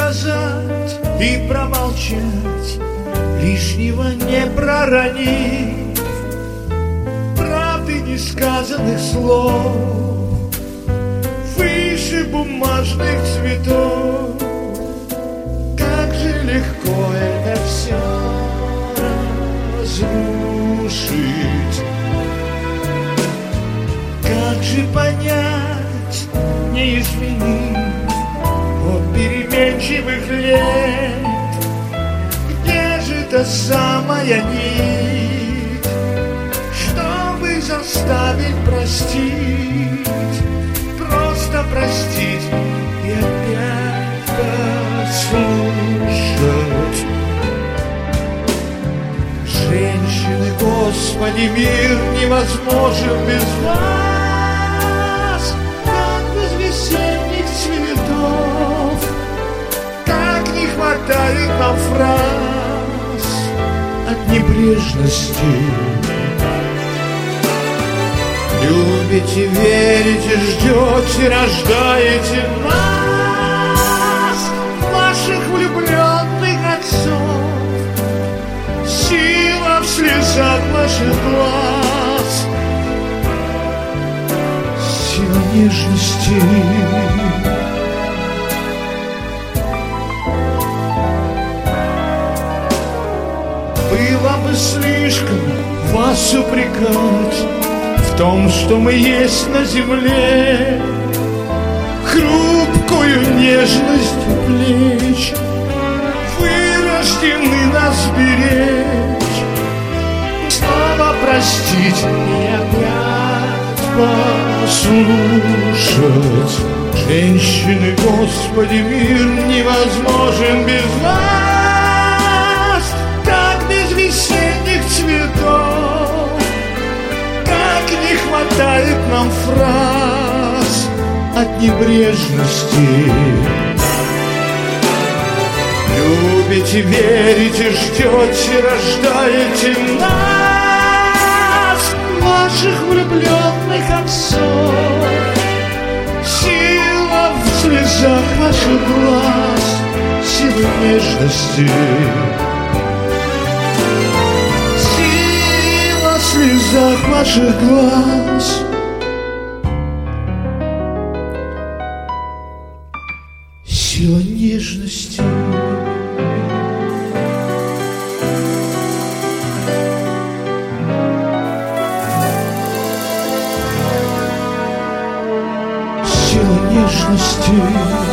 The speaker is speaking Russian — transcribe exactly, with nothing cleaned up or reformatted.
сказать и промолчать, лишнего не проронив, правды несказанных слов, выше бумажных цветов. Как же легко это все разрушить, как же понять, не изменив от переменчивых лет, где же та самая нить, чтобы заставить простить, просто простить и опять послушать. Женщины, Господи, мир невозможен без вас, как без весенних цветов, как не хватает нам фраз от небрежности. Любите, верите, ждете, рождаете нас, ваших влюбленных отцов. Сила в слезах ваших глаз, сила нежности. Было бы слишком вас упрекать в том, что мы есть на земле, хрупкую нежность плеч, вырождены нас беречь, снова простить и опять послушать. Женщины, Господи, мир невозможен без вас, как без весенних цветов, как не хватает нам фраз от небрежности. Любите, верите, ждете, рождаете нас, ваших влюбленных отцов. Сила в слезах ваших глаз, сила нежности. Сила в слезах ваших глаз, сила нежности. Сила нежности.